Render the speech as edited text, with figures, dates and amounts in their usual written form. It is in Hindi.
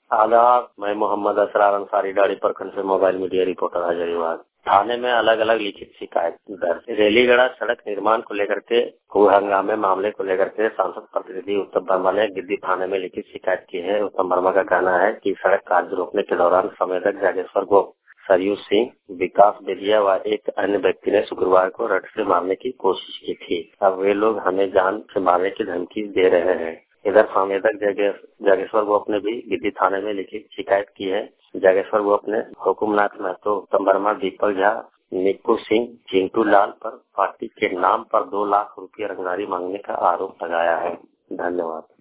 आदाब, मैं मोहम्मद असरार अंसारी डाड़ी प्रखंड से मोबाइल मीडिया रिपोर्टर हजारीबाग। थाने में अलग अलग लिखित शिकायत दर्ज। रेलीगढ़ा सड़क निर्माण को लेकर के हंगामे मामले को लेकर के सांसद प्रतिनिधि उत्तम वर्मा ने गिद्दी थाने में लिखित शिकायत की है। उत्तम वर्मा का कहना है कि सड़क कार्य रोकने के दौरान संवेदक जागेश्वर गोप, सरयू सिंह, विकास बेदिया व एक अन्य व्यक्ति ने शुक्रवार को रड से मारने की कोशिश की थी। अब वे लोग हमें जान से मारने की धमकी दे रहे हैं। इधर संवेदक जागेश्वर गोप ने भी गिद्दी थाने में लिखित शिकायत की है। जागेश्वर गोप ने हुकुमनाथ महतो, उत्तम वर्मा, दीपक झा, निक्कू सिंह, चिंटू लाल पर पार्टी के नाम पर 2 लाख रुपये रंगदारी मांगने का आरोप लगाया है। धन्यवाद।